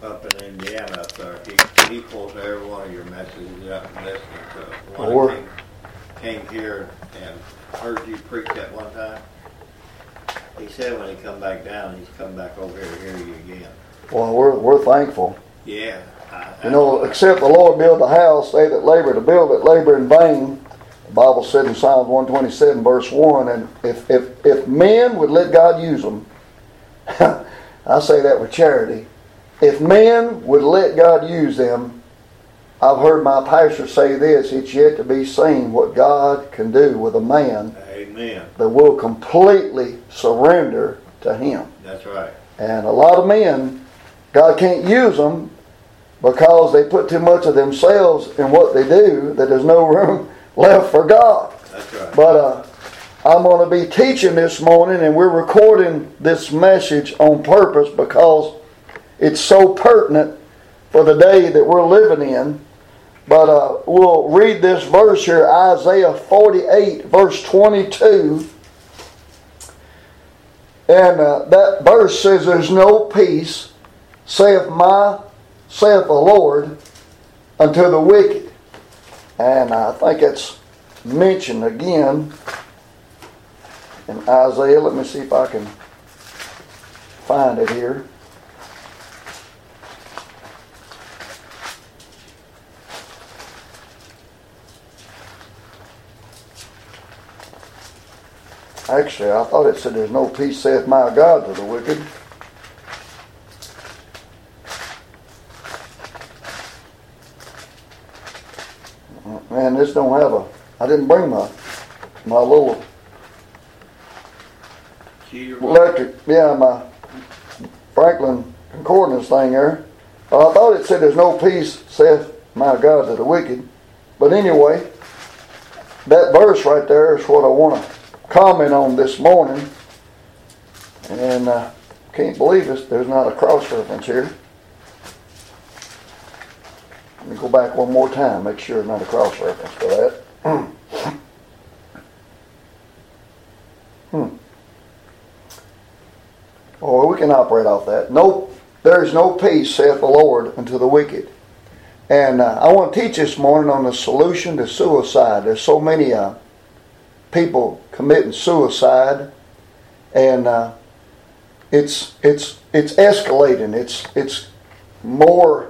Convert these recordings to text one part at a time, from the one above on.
up in Indiana up there. He pulls every one of your messages out and listening to it. One came here and heard you preach that one time. He said when he come back down, he's come back over here to hear you again. Well, we're thankful. Yeah. Except the Lord build the house, they that labor to build it labor in vain. The Bible said in Psalms 127 verse 1, and if men would let God use them, I say that with charity, if men would let God use them, I've heard my pastor say this, it's yet to be seen what God can do with a man. Amen. That will completely surrender to Him. That's right. And a lot of men, God can't use them because they put too much of themselves in what they do, that there's no room left for God. That's right. But I'm going to be teaching this morning, and we're recording this message on purpose because it's so pertinent for the day that we're living in. But we'll read this verse here, Isaiah 48, verse 22. And that verse says, there's no peace, saith the Lord, unto the wicked. And I think it's mentioned again in Isaiah. Let me see if I can find it here. Actually, I thought it said there's no peace, saith my God, to the wicked. Man, this don't have I didn't bring my little electric, my Franklin Concordance thing there. I thought it said there's no peace, saith my God, to the wicked. But anyway, that verse right there is what I want to comment on this morning. And can't believe there's not a cross reference here. Let me go back one more time, make sure there's not a cross reference for that. Or we can operate off that. No, there is no peace, saith the Lord, unto the wicked. And I want to teach this morning on the solution to suicide. There's so many people committing suicide, and it's escalating. It's more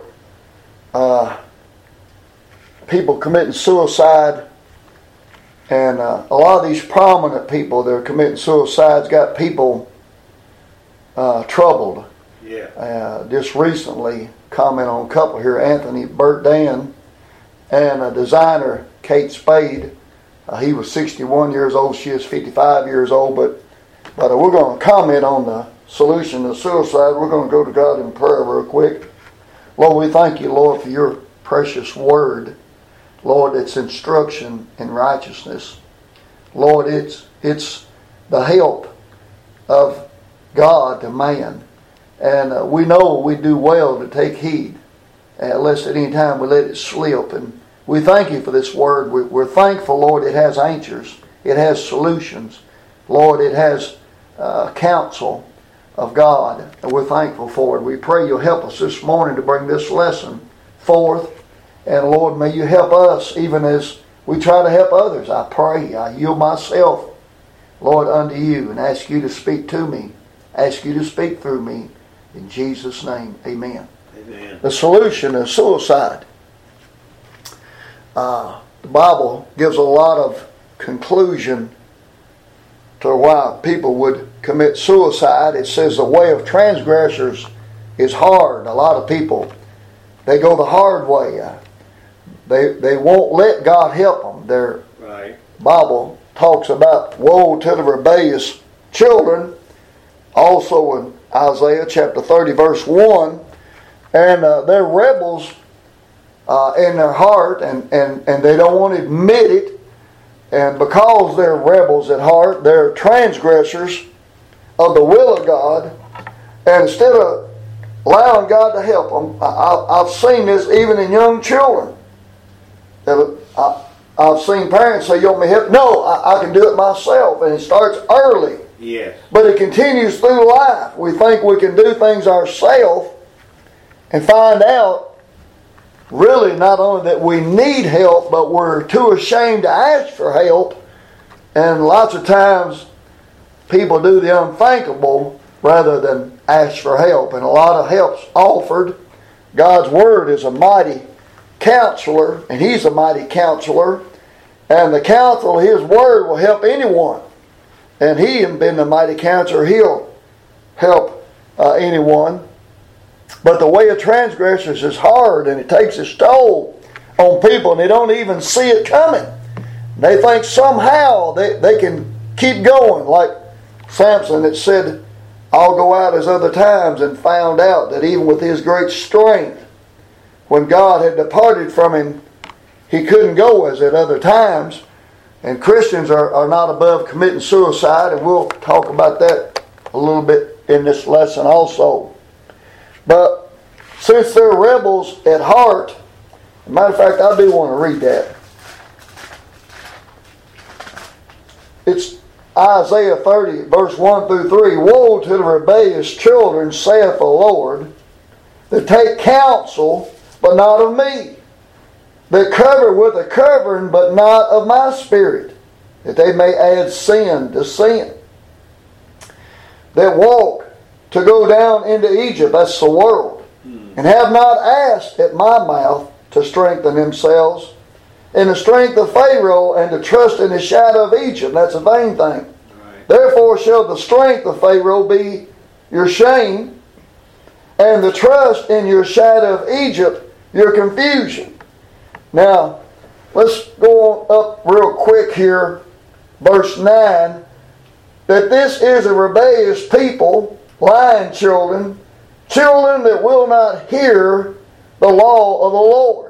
people committing suicide, and a lot of these prominent people that are committing suicides got people troubled. Yeah. Just recently, comment on a couple here, Anthony Bourdain and a designer, Kate Spade. He was 61 years old, she is 55 years old, but we're going to comment on the solution to suicide. We're going to go to God in prayer real quick. Lord, we thank you, Lord, for your precious word. Lord, it's instruction in righteousness. Lord, it's the help of God to man. And we know we do well to take heed, lest at any time we let it slip. And we thank you for this word. We're thankful, Lord, it has answers. It has solutions. Lord, it has counsel of God. And we're thankful for it. We pray you'll help us this morning to bring this lesson forth. And Lord, may you help us even as we try to help others. I pray, I yield myself, Lord, unto you and ask you to speak to me. Ask you to speak through me. In Jesus' name, amen. Amen. The solution is suicide. The Bible gives a lot of conclusion to why people would commit suicide. It says the way of transgressors is hard. A lot of people, they go the hard way. They won't let God help them. Their Bible talks about woe to the rebellious children. Also in Isaiah chapter 30 verse 1. And they're rebels in their heart, and they don't want to admit it. And because they're rebels at heart, they're transgressors of the will of God. And instead of allowing God to help them, I've seen this even in young children. I've seen parents say, you want me to help? No, I can do it myself. And it starts early. Yes. But it continues through life. We think we can do things ourselves. and find out really not only that we need help, but we're too ashamed to ask for help. And lots of times people do the unthinkable rather than ask for help. And a lot of help's offered. God's Word is a mighty counselor, and He's a mighty counselor. And the counsel of His Word will help anyone. And He, being the mighty counselor, He'll help anyone. But the way of transgressors is hard, and it takes its toll on people, and they don't even see it coming. They think somehow they can keep going. Like Samson that said, I'll go out as other times, and found out that even with his great strength, when God had departed from him, he couldn't go as at other times. And Christians are not above committing suicide, and we'll talk about that a little bit in this lesson also. But since they're rebels at heart, as a matter of fact, I do want to read that. It's Isaiah 30, verse 1 through 3. Woe to the rebellious children, saith the Lord, that take counsel, but not of me, that cover with a covering, but not of my spirit, that they may add sin to sin. That walk to go down into Egypt, that's the world, and have not asked at my mouth to strengthen themselves in the strength of Pharaoh, and to trust in the shadow of Egypt. That's a vain thing. Right. Therefore shall the strength of Pharaoh be your shame, and the trust in your shadow of Egypt your confusion. Now, let's go on up real quick here, verse 9, that this is a rebellious people, lying children, children that will not hear the law of the Lord.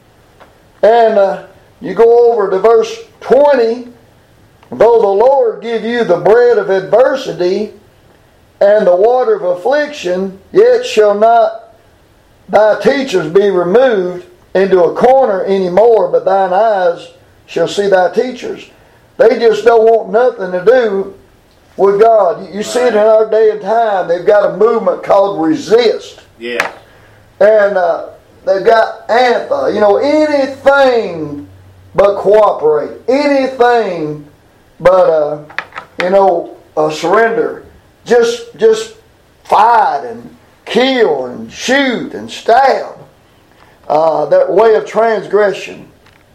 And you go over to verse 20, though the Lord give you the bread of adversity and the water of affliction, yet shall not thy teachers be removed into a corner any more, but thine eyes shall see thy teachers. They just don't want nothing to do with God. You see it in our day and time. They've got a movement called Resist. Yeah. And they've got Anthem. Anything but cooperate. Anything but, surrender. Just fight and kill and shoot and stab. That way of transgression.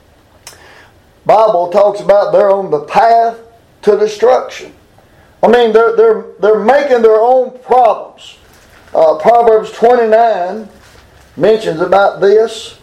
Bible talks about they're on the path to destruction. I mean, they're making their own problems. Proverbs 29 mentions about this,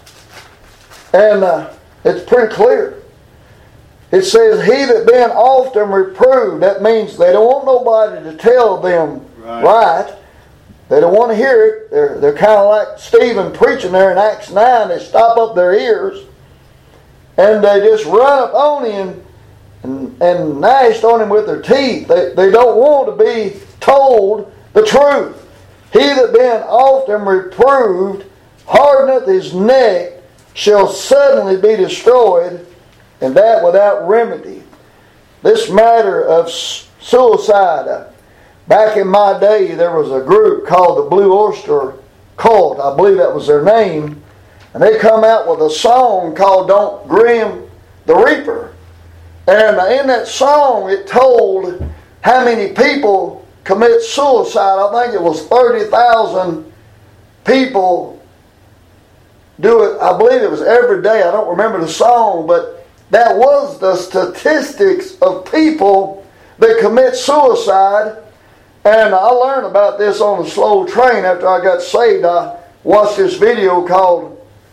and it's pretty clear. It says, he that been often reproved, that means they don't want nobody to tell them right. They don't want to hear it. They're kind of like Stephen preaching there in Acts 9. They stop up their ears, and they just run up on him and gnashed on him with their teeth. They don't want to be told the truth. He that been often reproved hardeneth his neck, shall suddenly be destroyed, and that without remedy. This matter of suicide, back in my day there was a group called the Blue Oyster Cult. I believe that was their name. And they come out with a song called Don't Grim the Reaper. And in that song it told how many people commit suicide. I think it was 30,000 people do it. I believe it was every day. I don't remember the song, but that was the statistics of people that commit suicide. And I learned about this on the slow train after I got saved. I watched this video called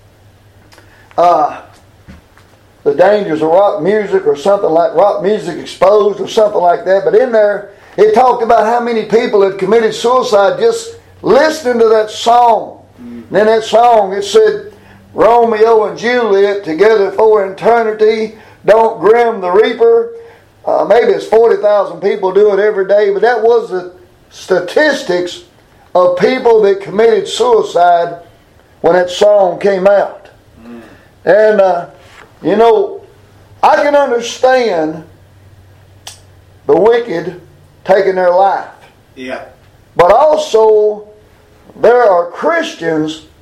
The Dangers of Rock Music, or something like Rock Music Exposed, or something like that. But in there, it talked about how many people had committed suicide just listening to that song. And in that song, it said, Romeo and Juliet together for eternity, don't grim the reaper. Maybe it's 40,000 people do it every day, but that was the statistics of people that committed suicide when that song came out. And, I can understand the wicked taking their life. Yeah. But also, there are Christians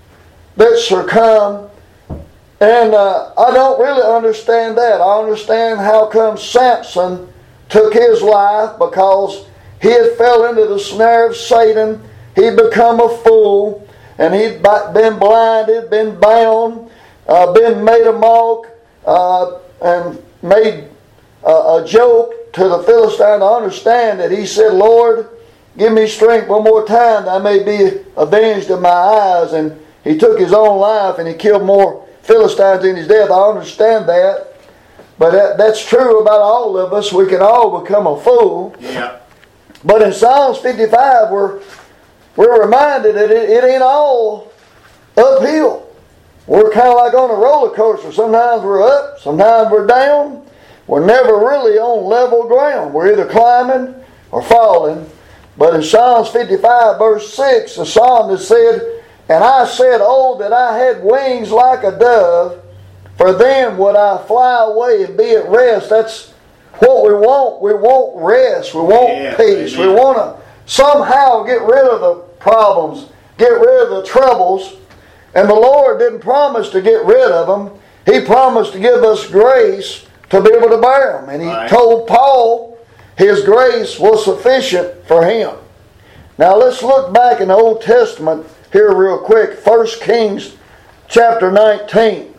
that succumb. And I don't really understand that. I understand how come Samson took his life, because he had fell into the snare of Satan. He'd become a fool, and he'd been blinded, been bound, been made a mock, and made a joke to the Philistine. To understand that he said, Lord, give me strength one more time that I may be avenged of my eyes. And he took his own life and he killed more Philistines in his death. I understand that. But that's true about all of us. We can all become a fool. Yeah. But in Psalms 55, we're reminded that it ain't all uphill. We're kind of like on a roller coaster. Sometimes we're up, sometimes we're down. We're never really on level ground. We're either climbing or falling. But in Psalms 55, verse 6, the psalmist said, And I said, Oh, that I had wings like a dove, for then would I fly away and be at rest. That's what we want. We want rest. We want peace. Amen. We want to somehow get rid of the problems, get rid of the troubles. And the Lord didn't promise to get rid of them. He promised to give us grace to be able to bear them. And He told Paul His grace was sufficient for him. Now let's look back in the Old Testament here real quick. 1 Kings chapter 19.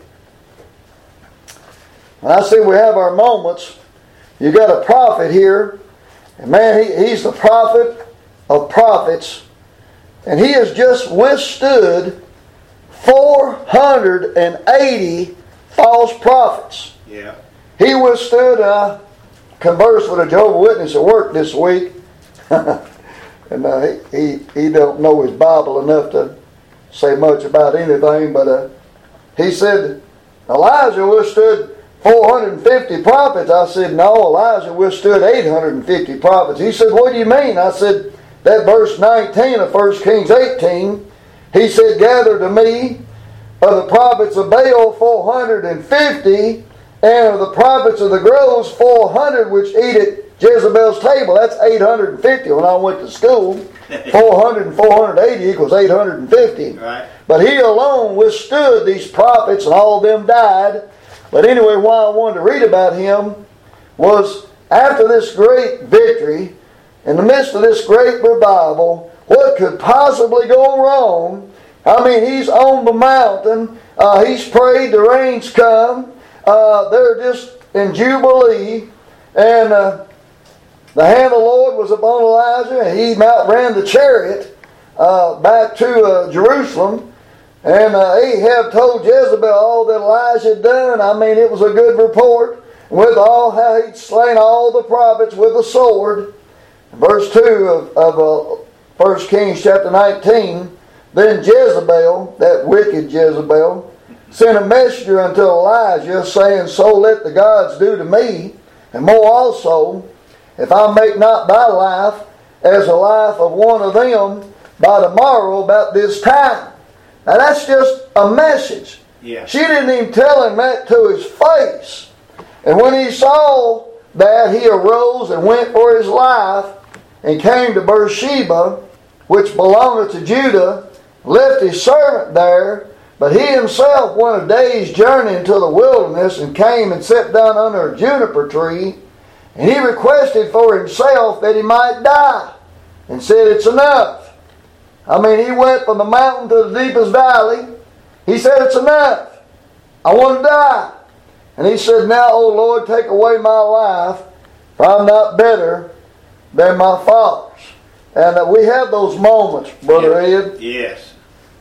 When I say we have our moments, you got a prophet here. And man, he's the prophet of prophets. And he has just withstood 480 false prophets. Yeah. He withstood, I conversed with a Jehovah's Witness at work this week. And he don't know his Bible enough to say much about anything. But he said, Elijah withstood 450 prophets. I said, no, Elijah withstood 850 prophets. He said, what do you mean? I said, that verse 19 of 1 Kings 18, he said, gather to me of the prophets of Baal 450, and of the prophets of the groves 400 which eat at Jezebel's table. That's 850 when I went to school. 400 and 480 equals 850. Right. But he alone withstood these prophets, and all of them died. But anyway, why I wanted to read about him was after this great victory, in the midst of this great revival, what could possibly go wrong? I mean, he's on the mountain. He's prayed, the rains come. They're just in jubilee. And the hand of the Lord was upon Elijah, and he outran the chariot back to Jerusalem. And Ahab told Jezebel all that Elijah had done. I mean, it was a good report. With all how he'd slain all the prophets with a sword. Verse 2 of 1 Kings chapter 19. Then Jezebel, that wicked Jezebel, sent a messenger unto Elijah, saying, So let the gods do to me, and more also, if I make not thy life as the life of one of them by tomorrow about this time. Now that's just a message. Yeah. She didn't even tell him that to his face. And when he saw that, he arose and went for his life and came to Beersheba, which belongeth to Judah, left his servant there, but he himself went a day's journey into the wilderness and came and sat down under a juniper tree, and he requested for himself that he might die, and said, It's enough. I mean, he went from the mountain to the deepest valley. He said, It's enough. I want to die. And he said, Now, O Lord, take away my life, for I'm not better than my fathers. And we have those moments, Brother Ed. Yes.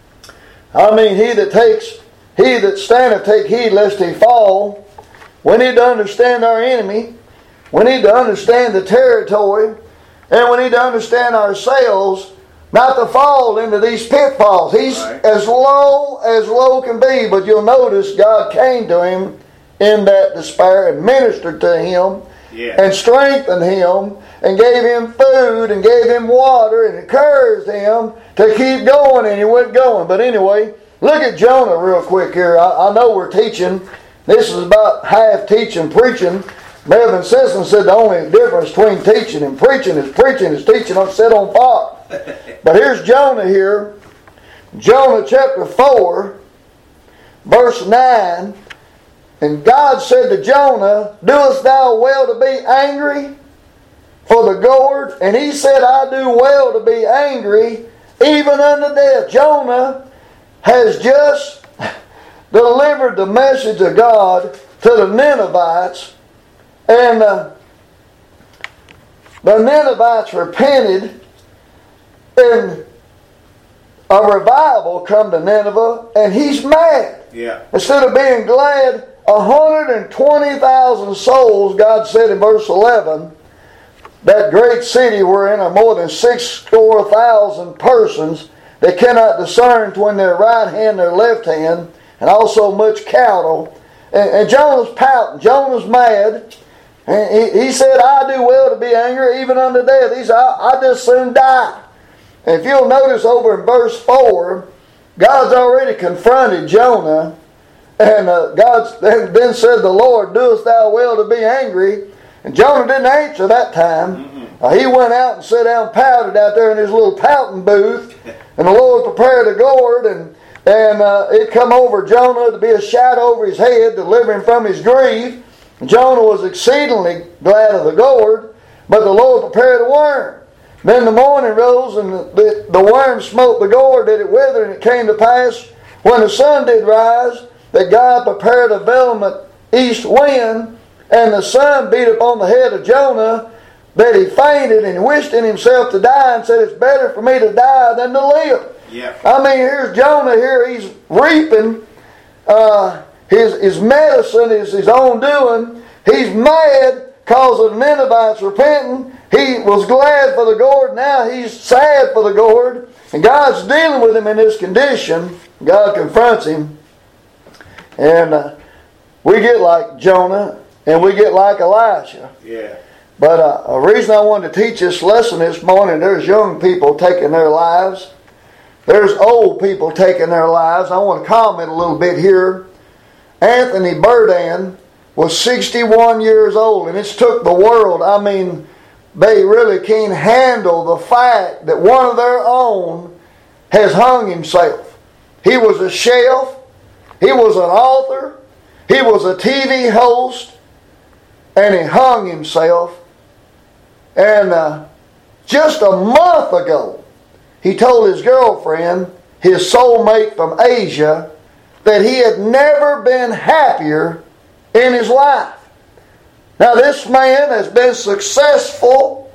I mean, he that standeth, take heed lest he fall. We need to understand our enemy. We need to understand the territory. And we need to understand ourselves, not to fall into these pitfalls. He's as low can be. But you'll notice God came to him in that despair and ministered to him and strengthened him and gave him food and gave him water and encouraged him to keep going, and he went going. But anyway, look at Jonah real quick here. I know we're teaching. This is about half teaching, preaching. Melvin Simpson said the only difference between teaching and preaching is teaching set on fire. But here's Jonah here. Jonah chapter 4 verse 9, and God said to Jonah, doest thou well to be angry for the gourd? And he said, I do well to be angry, even unto death. Jonah has just delivered the message of God to the Ninevites, and the Ninevites repented, and a revival come to Nineveh, and he's mad. Yeah. Instead of being glad, 120,000 souls, God said in verse 11, that great city wherein are more than 6,000 persons that cannot discern between their right hand and their left hand, and also much cattle. And Jonah's pouting. Jonah's mad. And he said, I do well to be angry, even unto death. He said, I just soon die. And if you'll notice over in verse 4, God's already confronted Jonah. And God then said, the Lord, doest thou well to be angry? And Jonah didn't answer that time. He went out and sat down and pouted out there in his little pouting booth. And the Lord prepared a gourd, and it come over Jonah to be a shadow over his head, deliver him from his grief. And Jonah was exceedingly glad of the gourd, but the Lord prepared a worm. Then the morning rose, and the worm smote the gourd, that it withered, and it came to pass, when the sun did rise, that God prepared a vehement east wind, and the sun beat upon the head of Jonah, that he fainted, and he wished in himself to die, and said, it's better for me to die than to live. Yeah. I mean, here's Jonah here, he's reaping his medicine is his own doing. He's mad because of the Ninevites repenting. He was glad for the gourd, now he's sad for the gourd. And God's dealing with him in this condition. God confronts him. And we get like Jonah, and we get like Elisha. Yeah. But a reason I wanted to teach this lesson this morning, there's young people taking their lives. There's old people taking their lives. I want to comment a little bit here. Anthony Bourdain was 61 years old, and it's took the world. I mean, they really can't handle the fact that one of their own has hung himself. He was a chef. He was an author. He was a TV host. And he hung himself. And just a month ago, he told his girlfriend, his soulmate from Asia, that he had never been happier in his life. Now this man has been successful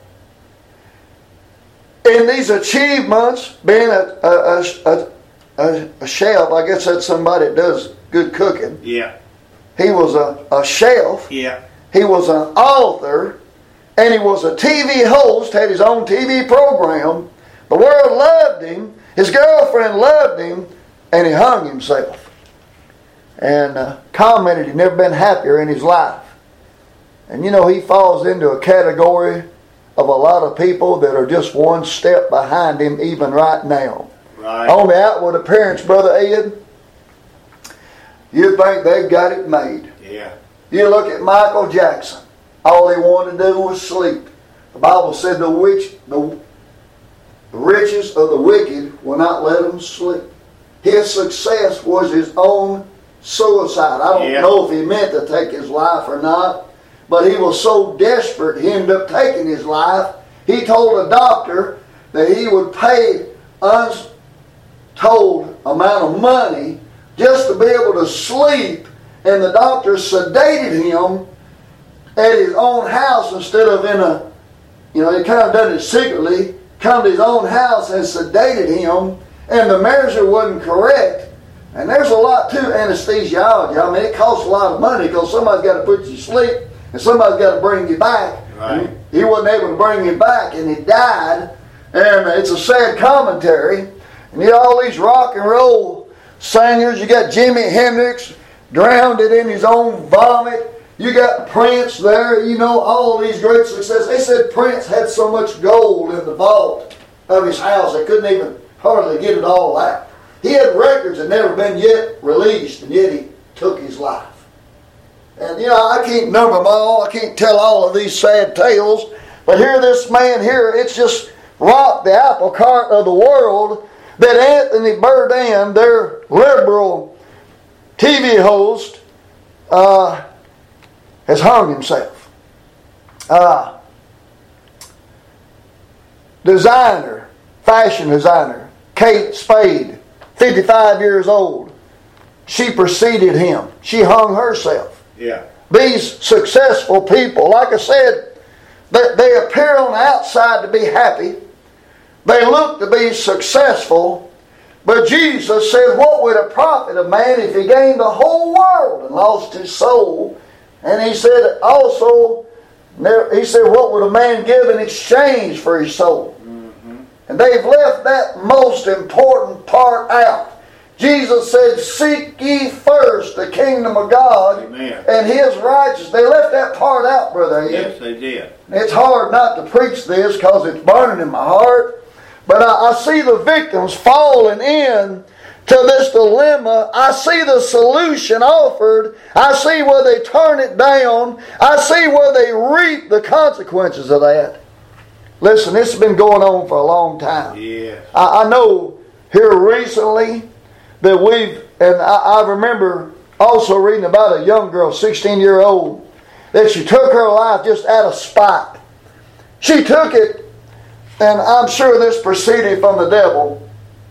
in these achievements, being a chef. I guess that's somebody that does good cooking. Yeah. He was a chef. Yeah. He was an author. And he was a TV host, had his own TV program. The world loved him. His girlfriend loved him. And he hung himself. And commented he'd never been happier in his life. And you know, he falls into a category of a lot of people that are just one step behind him even right now. Right. On the outward appearance, Brother Ed, you think they've got it made. Yeah. You look at Michael Jackson. All he wanted to do was sleep. The Bible said the riches of the wicked will not let him sleep. His success was his own suicide. I don't know if he meant to take his life or not, but he was so desperate he ended up taking his life. He told a doctor that he would pay untold amount of money just to be able to sleep, and the doctor sedated him at his own house instead of in a, he kind of done it secretly, come to his own house and sedated him, and the measure wasn't correct. And there's a lot to anesthesiology. I mean, it costs a lot of money because somebody's got to put you to sleep and somebody's got to bring you back. Right. He wasn't able to bring him back, and he died. And it's a sad commentary. And you got all these rock and roll singers. You got Jimi Hendrix drowned it in his own vomit. You got Prince there, all these great successes. They said Prince had so much gold in the vault of his house they couldn't even hardly get it all out. He had records that never been yet released, and yet he took his life. And I can't number them all. I can't tell all of these sad tales. But here this man here, it's just rocked the apple cart of the world that Anthony Bourdain, their liberal TV host has hung himself. Fashion designer, Kate Spade, 55 years old. She preceded him. She hung herself. Yeah. These successful people, like I said, they appear on the outside to be happy. They look to be successful. But Jesus said, what would it profit a man if he gained the whole world and lost his soul? And he said also, what would a man give in exchange for his soul? And they've left that most important part out. Jesus said, seek ye first the kingdom of God Amen. And His righteousness. They left that part out, Brother Ian. Yes, they did. It's hard not to preach this because it's burning in my heart. But I see the victims falling in to this dilemma. I see the solution offered. I see where they turn it down. I see where they reap the consequences of that. Listen, this has been going on for a long time. Yeah. I know here recently that I remember also reading about a young girl, 16-year-old, that she took her life just out of spite. She took it, and I'm sure this proceeded from the devil.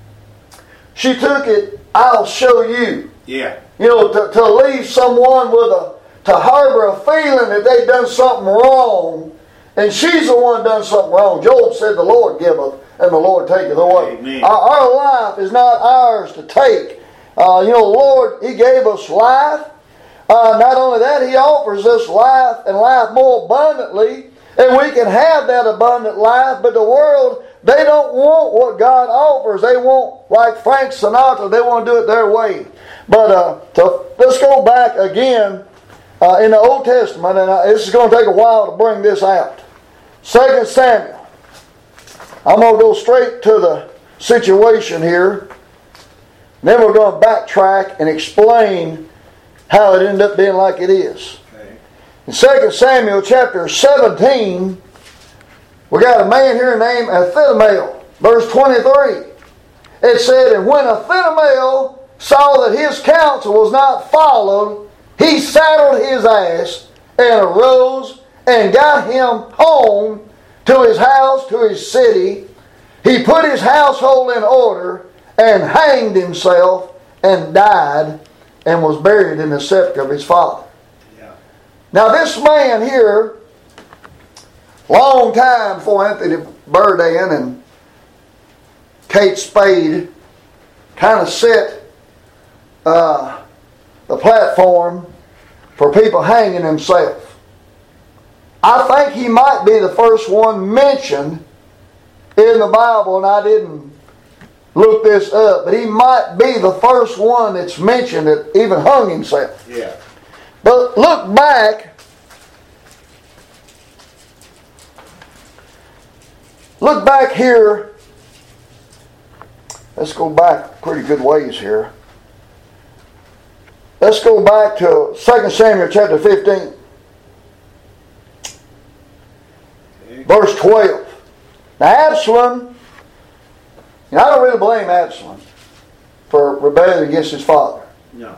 She took it, I'll show you. Yeah. You know, to leave someone to harbor a feeling that they've done something wrong. And she's the one done something wrong. Job said, the Lord giveth and the Lord taketh away. Amen. Our life is not ours to take. The Lord, He gave us life. Not only that, He offers us life and life more abundantly. And we can have that abundant life. But the world, they don't want what God offers. They want, like Frank Sinatra, they want to do it their way. But let's go back again in the Old Testament. And this is going to take a while to bring this out. 2 Samuel. I'm going to go straight to the situation here. Then we're going to backtrack and explain how it ended up being like it is. Okay. In 2 Samuel chapter 17, we got a man here named Ahithophel. Verse 23. It said, and when Ahithophel saw that his counsel was not followed, he saddled his ass and arose and got him home to his house, to his city. He put his household in order and hanged himself and died and was buried in the sepulchre of his father. Yeah. Now this man here, long time before Anthony Bourdain and Kate Spade kind of set the platform for people hanging themselves. I think he might be the first one mentioned in the Bible, and I didn't look this up, but he might be the first one that's mentioned that even hung himself. Yeah. But look back. Look back here. Let's go back pretty good ways here. Let's go back to 2 Samuel chapter 15. Verse 12. Now Absalom, I don't really blame Absalom for rebelling against his father. No.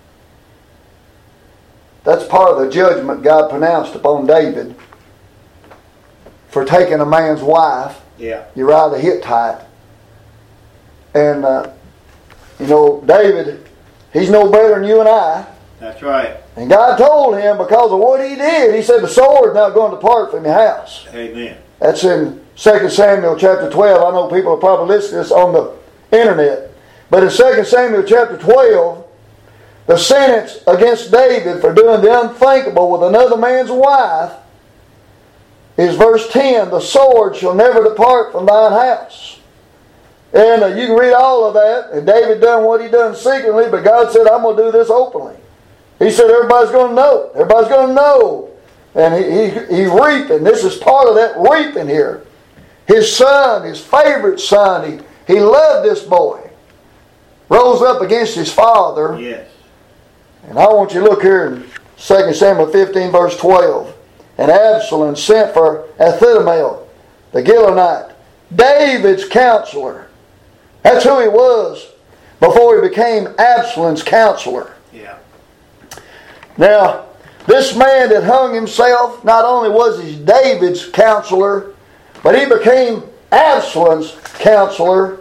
That's part of the judgment God pronounced upon David for taking a man's wife, Yeah. Uriah the Hittite. And, David, he's no better than you and I. That's right. And God told him because of what he did, He said the sword's not going to depart from your house. Amen. That's in 2 Samuel chapter 12. I know people are probably listening to this on the internet. But in 2 Samuel chapter 12, the sentence against David for doing the unthinkable with another man's wife is verse 10, the sword shall never depart from thine house. And you can read all of that. And David done what he done secretly, but God said, I'm going to do this openly. He said everybody's going to know. Everybody's going to know. And he reaping. This is part of that reaping here. His son, his favorite son, he loved this boy. Rose up against his father. Yes. And I want you to look here in 2 Samuel 15 verse 12. And Absalom sent for Ahithophel, the Gilonite, David's counselor. That's who he was before he became Absalom's counselor. Yeah. Now, this man that hung himself, not only was he David's counselor, but he became Absalom's counselor.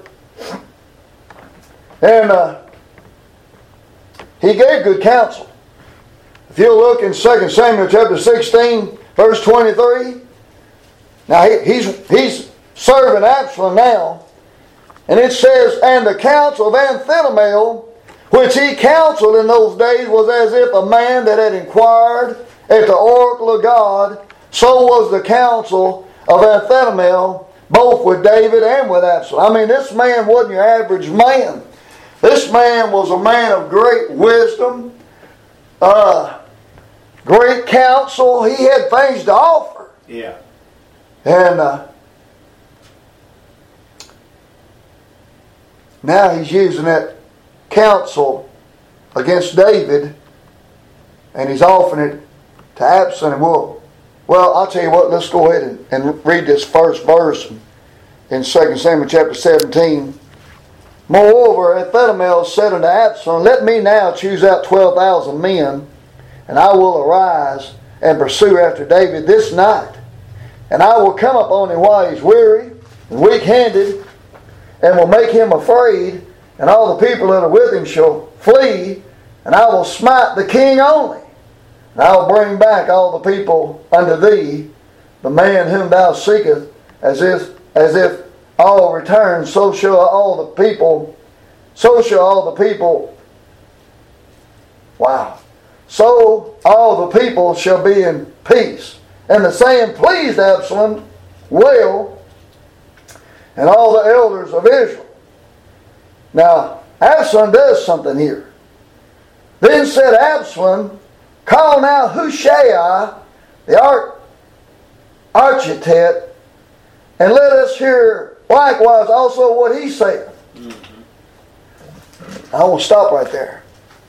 And he gave good counsel. If you look in 2 Samuel chapter 16, verse 23, now he's serving Absalom now. And it says, and the counsel of Ahithophel, which he counseled in those days, was as if a man that had inquired at the oracle of God. So was the counsel of Ahithophel, both with David and with Absalom. I mean, this man wasn't your average man. This man was a man of great wisdom, great counsel. He had things to offer. Yeah. And now he's using that counsel against David, and he's offering it to Absalom. Well, I'll tell you what, let's go ahead and read this first verse in 2 Samuel chapter 17. Moreover, Ahithophel said unto Absalom, let me now choose out 12,000 men, and I will arise and pursue after David this night. And I will come upon him while he's weary and weak-handed, and will make him afraid, and all the people that are with him shall flee, and I will smite the king only. And I will bring back all the people unto thee, the man whom thou seekest, as if all return, so shall all the people, so all the people shall be in peace. And the saying pleased Absalom well, and all the elders of Israel. Now, Absalom does something here. Then said Absalom, call now Hushai, the architect, and let us hear likewise also what he saith. Mm-hmm. I want to stop right there.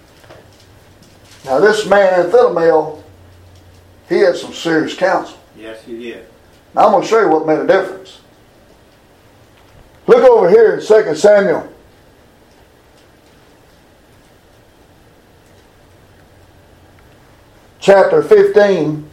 Now this man Ahithophel, he had some serious counsel. Yes, he did. Now I'm going to show you what made a difference. Look over here in 2 Samuel. Chapter 15.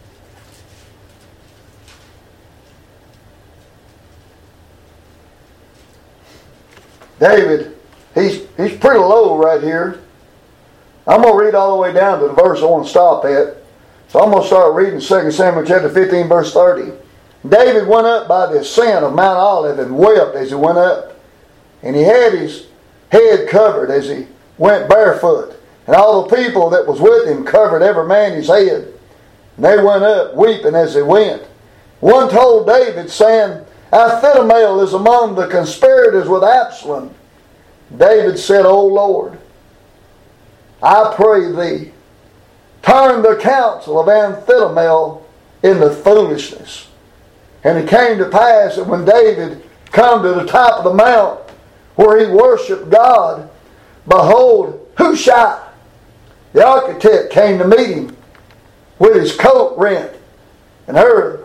David, he's pretty low right here. I'm going to read all the way down to the verse I want to stop at. So I'm going to start reading 2 Samuel chapter 15, verse 30. David went up by the ascent of Mount Olive and wept as he went up. And he had his head covered as he went barefoot. And all the people that was with him covered every man his head. And they went up weeping as they went. One told David, saying, Ahithophel is among the conspirators with Absalom. David said, O Lord, I pray thee, turn the counsel of Ahithophel into foolishness. And it came to pass that when David come to the top of the mount where he worshipped God, behold, Hushai, the architect, came to meet him with his coat rent. And heard,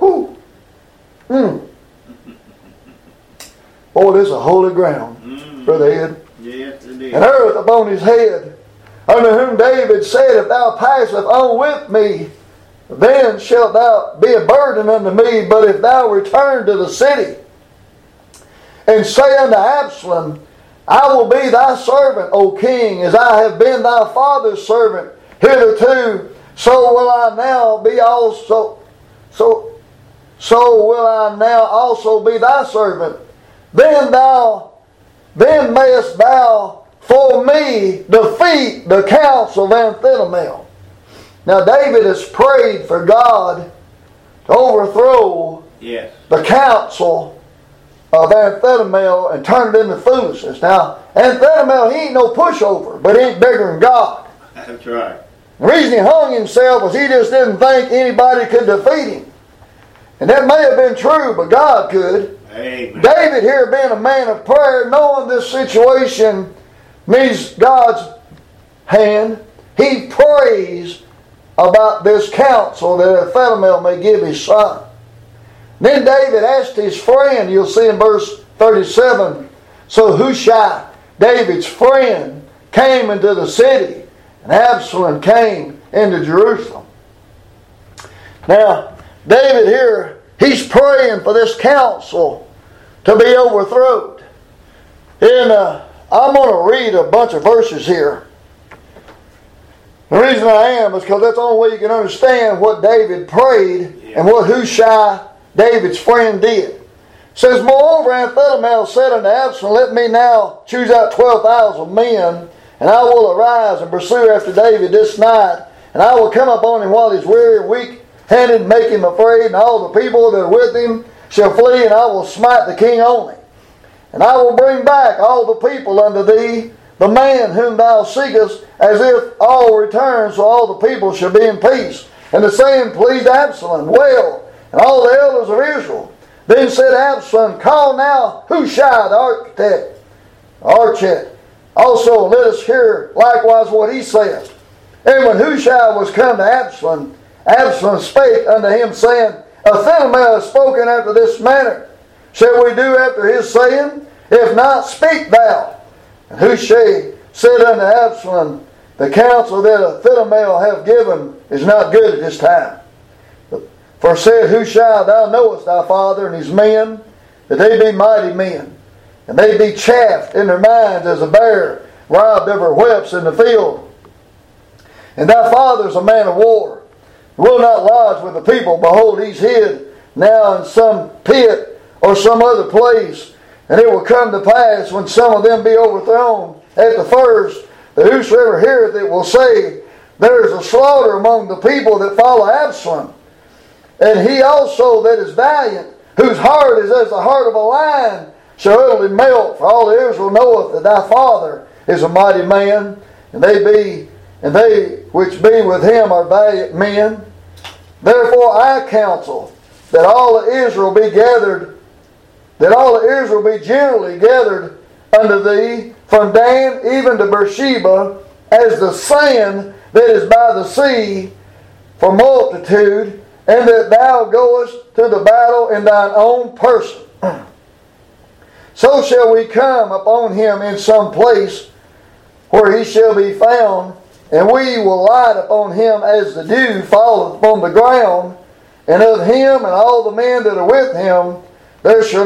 boy, this is a holy ground, Brother Ed. Yes, indeed. And earth upon his head, unto whom David said, if thou passest on with me, then shalt thou be a burden unto me. But if thou return to the city, and say unto Absalom, I will be thy servant, O king, as I have been thy father's servant hitherto, so will I now be also. So will I now also be thy servant. Then mayest thou for me defeat the counsel of Ahithophel. Now David has prayed for God to overthrow the counsel of Ahithophel and turn it into foolishness. Now Ahithophel, he ain't no pushover, but he ain't bigger than God. That's right. The reason he hung himself was he just didn't think anybody could defeat him. And that may have been true, but God could. Amen. David here being a man of prayer, knowing this situation needs God's hand, he prays about this counsel that Ahithophel may give his son. Then David asked his friend, you'll see in verse 37, so Hushai, David's friend, came into the city, And Absalom came into Jerusalem. Now, David here, he's praying for this council to be overthrown. And I'm going to read a bunch of verses here. The reason I am is because that's the only way you can understand what David prayed and what Hushai, David's friend, did. It says, Moreover, Ahithophel said unto Absalom, Let me now choose out 12,000 men, and I will arise and pursue after David this night, and I will come upon him while he is weary and weak-handed, and make him afraid, and all the people that are with him shall flee, and I will smite the king only. And I will bring back all the people unto thee, the man whom thou seekest, as if all return, so all the people shall be in peace. And the saying pleased Absalom well, and all the elders of Israel. Then said Absalom, Call now Hushai the architect. Also let us hear likewise what he saith. And when Hushai was come to Absalom, Absalom spake unto him, saying, Ahithophel has spoken after this manner. Shall we do after his saying? If not, speak thou. And Hushai said unto Absalom, The counsel that Ahithophel hath given is not good at this time. For said Hushai, Thou knowest thy father and his men, that they be mighty men, and they be chaffed in their minds as a bear robbed of her whelps in the field. And thy father is a man of war, will not lodge with the people. Behold, he's hid now in some pit or some other place. And it will come to pass, when some of them be overthrown at the first, that whosoever heareth it will say, There is a slaughter among the people that follow Absalom. And he also that is valiant, whose heart is as the heart of a lion, shall utterly melt. For all Israel knoweth that thy father is a mighty man, and they which be with him are valiant men. Therefore I counsel that all of Israel be gathered, that all of Israel be generally gathered unto thee, from Dan even to Beersheba, as the sand that is by the sea, for multitude, and that thou goest to the battle in thine own person. So shall we come upon him in some place where he shall be found, and we will light upon him as the dew falleth upon the ground, and of him and all the men that are with him there shall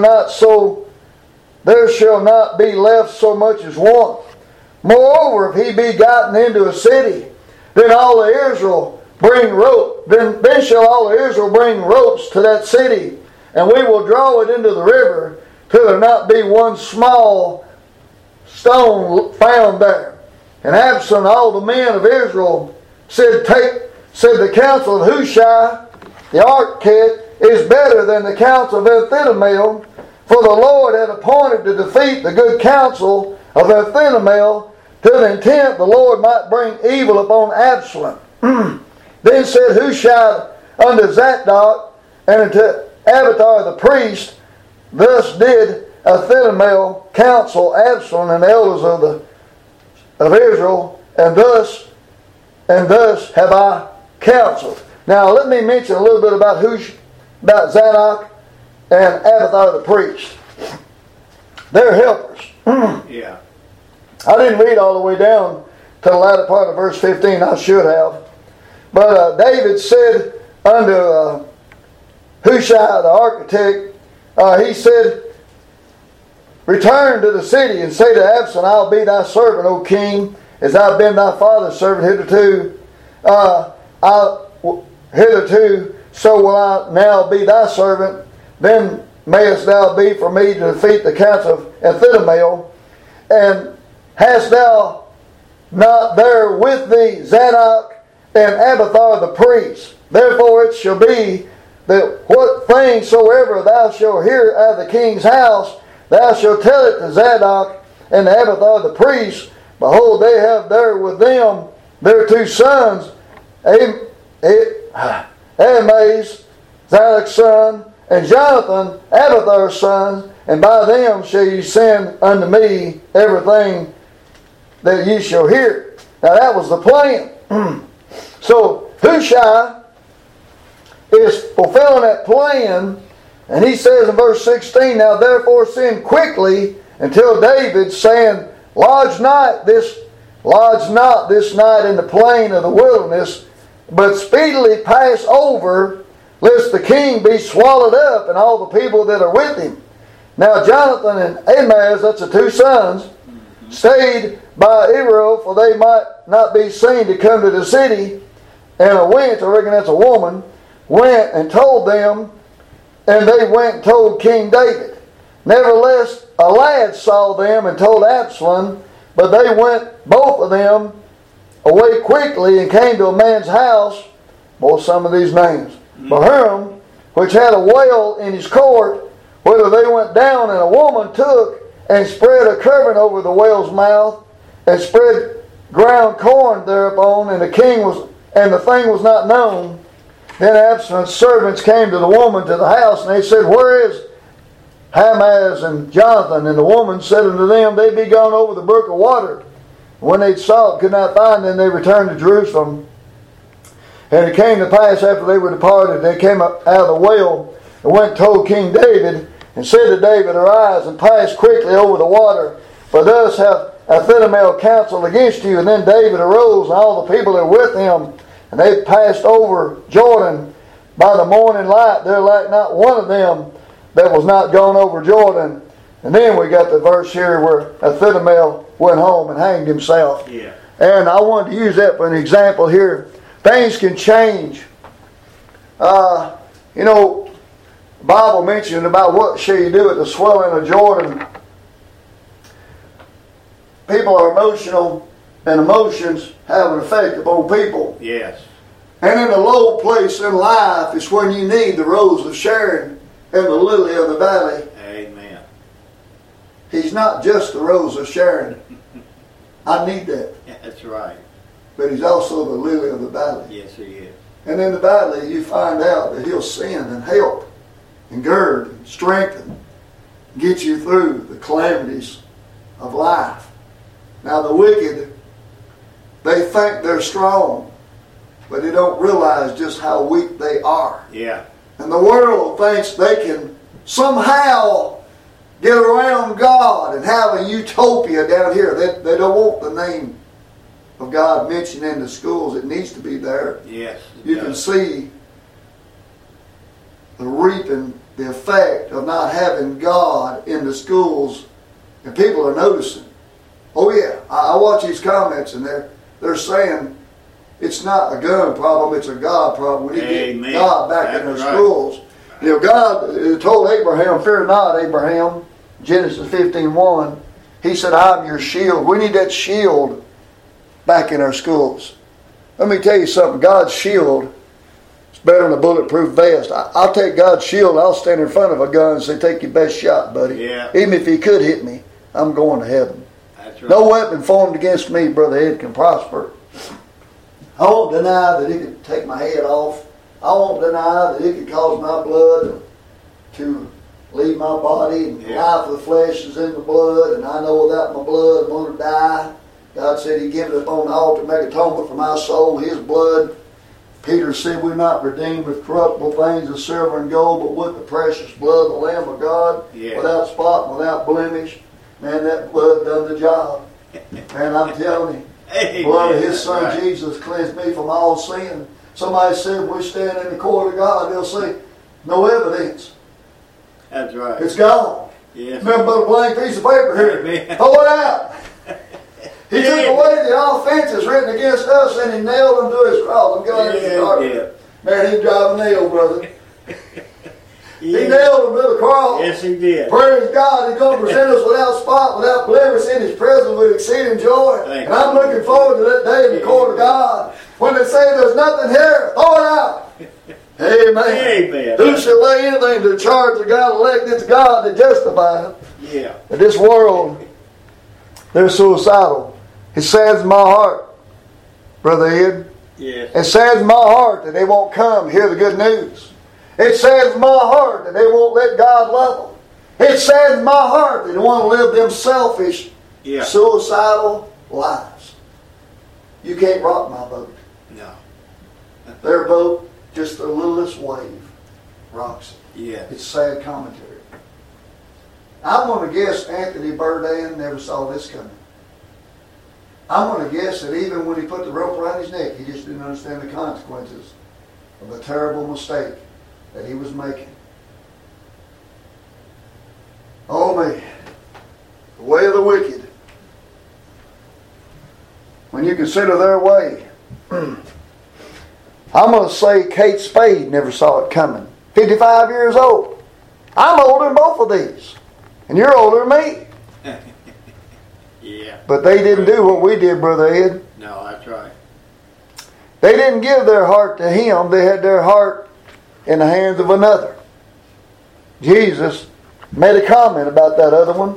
not be left so much as one. Moreover, if he be gotten into a city, then all of Israel bring rope. Then shall all of Israel bring ropes to that city, and we will draw it into the river, till there not be one small stone found there. And Absalom and all the men of Israel said the counsel of Hushai the architect is better than the counsel of Ahithophel, for the Lord had appointed to defeat the good counsel of Ahithophel, to the intent the Lord might bring evil upon Absalom. Then said Hushai unto Zadok and unto Abiathar the priest, Thus did Ahithophel counsel Absalom and the elders of Israel, and thus have I counseled. Now let me mention a little bit about Zadok and Abiathar the priest. They're helpers. Yeah. I didn't read all the way down to the latter part of verse 15. I should have. But David said unto Hushai the architect, he said, Return to the city and say to Absalom, I'll be thy servant, O king, as I've been thy father's servant hitherto. Hitherto, so will I now be thy servant. Then mayest thou be for me to defeat the counsel of Ahithophel. And hast thou not there with thee Zadok and Abiathar the priest? Therefore it shall be that what thing soever thou shalt hear out of the king's house, thou shalt tell it to Zadok and to Abiathar the priest. Behold, they have there with them their two sons, Ahimaaz, Zadok's son, and Jonathan, Abiathar's son, and by them shall ye send unto me everything that ye shall hear. Now that was the plan. So Hushai is fulfilling that plan, and he says in verse 16, Now therefore send quickly until David, saying, Lodge not this Lodge not this night in the plain of the wilderness, but speedily pass over, lest the king be swallowed up and all the people that are with him. Now Jonathan and Ahimaaz, that's the two sons, stayed by Israel, for they might not be seen to come to the city. And a wench, I reckon that's a woman, went and told them, and they went and told King David. Nevertheless, a lad saw them and told Absalom, but they went, both of them, away quickly and came to a man's house. Boy, some of these names. Bahurim, which had a well in his court, whither they went down, and a woman took and spread a covering over the well's mouth, and spread ground corn thereupon, and the thing was not known. Then Absalom's servants came to the woman to the house, and they said, Where is Ahimaaz and Jonathan? And the woman said unto them, They be gone over the brook of water. When they sought, could not find them, they returned to Jerusalem. And it came to pass after they were departed, they came up out of the well, and went and told King David, and said to David, Arise and pass quickly over the water, for thus hath Ahithophel counseled against you. And then David arose, and all the people that were with him, and they passed over Jordan by the morning light. There lacked not one of them that was not gone over Jordan. And then we got the verse here where Ahithophel went home and hanged himself. Yeah. And I wanted to use that for an example here. Things can change. The Bible mentioned about what shall you do at the swelling of Jordan. People are emotional, and emotions have an effect upon people. Yes. And in a low place in life is when you need the rose of Sharon and the lily of the valley. Amen. He's not just the rose of Sharon. I need that. That's right. But he's also the lily of the valley. Yes, he is. And in the valley you find out that he'll send and help and gird and strengthen, get you through the calamities of life. Now the wicked, they think they're strong, but they don't realize just how weak they are. Yeah. And the world thinks they can somehow get around God and have a utopia down here. They don't want the name of God mentioned in the schools. It needs to be there. Yes. You can see the reaping, the effect of not having God in the schools, and people are noticing. Oh yeah, I watch these comments, and they're saying it's not a gun problem, it's a God problem. We need to get God back in our schools. You know, God told Abraham, Fear not, Abraham, Genesis 15:1. He said, I'm your shield. We need that shield back in our schools. Let me tell you something. God's shield is better than a bulletproof vest. I'll take God's shield. I'll stand in front of a gun and say, take your best shot, buddy. Yeah. Even if he could hit me, I'm going to heaven. That's right. No weapon formed against me, Brother Ed, can prosper. I won't deny that he could take my head off. I won't deny that he could cause my blood to leave my body. And the life of the flesh is in the blood. And I know without my blood I'm going to die. God said He'd give it upon the altar to make atonement for my soul. His blood. Peter said we're not redeemed with corruptible things of silver and gold, but with the precious blood of the Lamb of God, without spot and without blemish. Man, that blood done the job. Man, I'm telling you, the blood of His Son Jesus cleansed me from all sin. Somebody said we stand in the court of God, they'll say, no evidence. That's right. It's gone. Yes. Remember, a blank piece of paper here. Amen. Throw it out. He took away the offenses written against us, and He nailed them to His cross. I'm going into the carpet. Man, He drive a nail, brother. He nailed them to the cross. Yes, He did. Praise God. He's going to present us without spot, without blemish in His presence with exceeding joy. And I'm looking forward to that day in the court of God. When they say there's nothing here, throw it out. Amen. Amen. Who shall lay anything to the charge of God elect? It's God that justifies. Yeah. But this world, they're suicidal. It saddens my heart, Brother Ed. Yes. It saddens my heart that they won't come hear the good news. It saddens my heart that they won't let God love them. It saddens my heart that they want to live them selfish, suicidal lives. You can't rock my boat. No. Their boat, just the littlest wave, rocks it. Yeah. It's sad commentary. I'm going to guess Anthony Bourdain never saw this coming. I'm going to guess that even when he put the rope around his neck, he just didn't understand the consequences of the terrible mistake that he was making. Oh man, the way of the wicked. When you consider their way, I'm going to say Kate Spade never saw it coming. 55 years old. I'm older than both of these. And you're older than me. Yeah. But they didn't do what we did, Brother Ed. No, that's right. They didn't give their heart to Him. They had their heart in the hands of another. Jesus made a comment about that other one.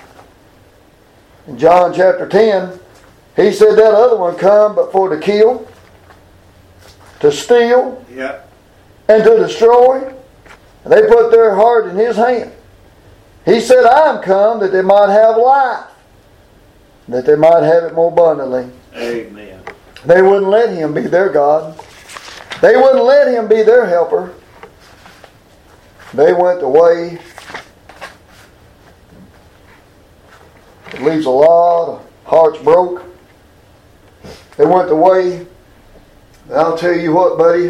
In John chapter 10, He said that other one come but for to kill, to steal, Yep. and to destroy. And they put their heart in His hand. He said, I am come that they might have life, that they might have it more abundantly. Amen. They wouldn't let Him be their God. They wouldn't let Him be their helper. They went the way. It leaves a lot of hearts broke. They went the way. And I'll tell you what, buddy.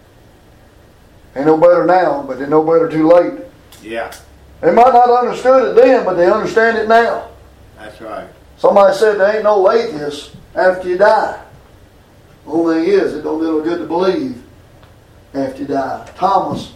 Ain't no better now, but they no better too late. Yeah. They might not have understood it then, but they understand it now. That's right. Somebody said there ain't no lateness after you die. The only thing is, it don't do no good to believe after you die. Thomas,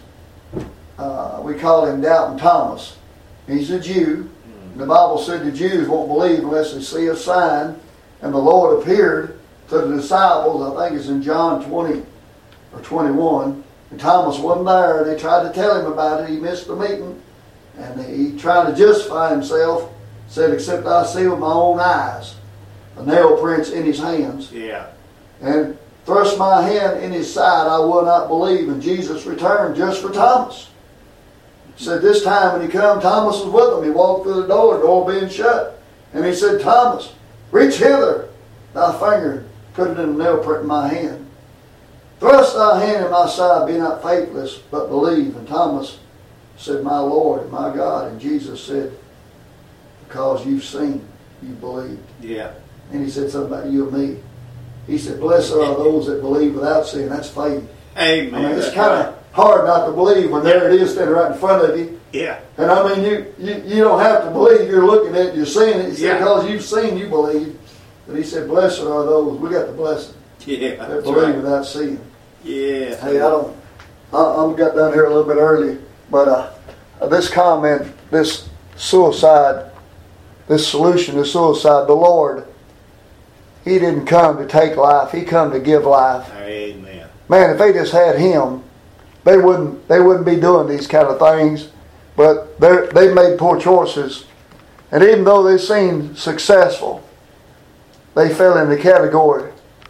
we call him Doubting Thomas. He's a Jew. The Bible said the Jews won't believe unless they see a sign. And the Lord appeared to the disciples, I think it's in John 20 or 21. And Thomas wasn't there. They tried to tell him about it. He missed the meeting. And he tried to justify himself. Said, except I see with my own eyes the nail prints in his hands. Yeah. And thrust my hand in his side, I will not believe. And Jesus returned just for Thomas. He said this time when he come, Thomas was with him. He walked through the door being shut. And he said, Thomas, reach hither thy finger, put it in the nail print in my hand. Thrust thy hand in my side, be not faithless, but believe. And Thomas said, my Lord and my God. And Jesus said, because you've seen, you believed. Yeah. And he said something about you and me. He said, blessed are those that believe without seeing. That's faith. Amen. I mean, it's kind of hard not to believe when there it is standing right in front of you. Yeah. And I mean, you don't have to believe. You're looking at it, you're seeing it. He said, because you've seen, you believe. But he said, blessed are those. We got the blessing. Yeah. That believe without seeing. Yeah. Hey, I'm got down here a little bit early, but this comment, this suicide, this solution to suicide, the Lord, He didn't come to take life. He come to give life. Amen. Man, if they just had Him, they wouldn't be doing these kind of things. But they made poor choices. And even though they seemed successful, they fell in the category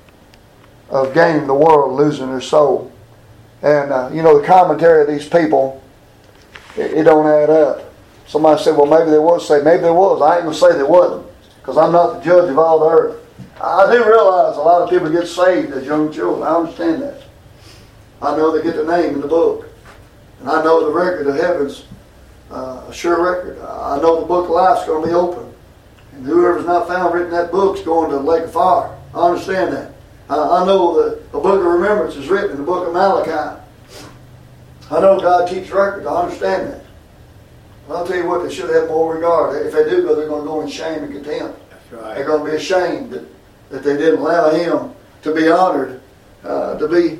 of gaining the world, losing their soul. And, the commentary of these people, it don't add up. Somebody said, well, maybe there was saved. Maybe there was. I ain't going to say there wasn't, because I'm not the judge of all the earth. I do realize a lot of people get saved as young children. I understand that. I know they get the name in the book. And I know the record of heaven's a sure record. I know the book of life's going to be open. And whoever's not found written in that book's going to the lake of fire. I understand that. I know the book of remembrance is written in the book of Malachi. I know God keeps records. I understand that. But I'll tell you what, they should have more regard. If they do go, they're going to go in shame and contempt. That's right. They're going to be ashamed that they didn't allow Him to be honored, to be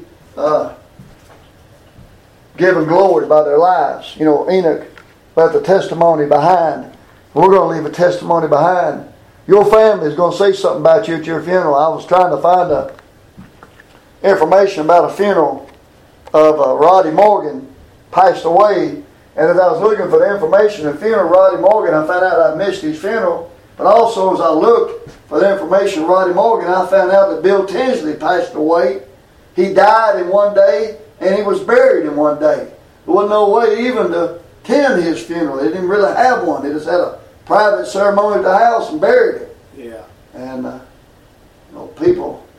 given glory by their lives. Enoch left a testimony behind. We're going to leave a testimony behind. Your family is going to say something about you at your funeral. I was trying to find information about a funeral of Roddy Morgan, passed away. And as I was looking for the information of the funeral of Roddy Morgan, I found out I missed his funeral. But also as I looked for the information of Roddy Morgan, I found out that Bill Tinsley passed away. He died in one day and he was buried in one day. There wasn't no way even to attend his funeral. They didn't really have one. They just had a private ceremony at the house and buried him. Yeah. And people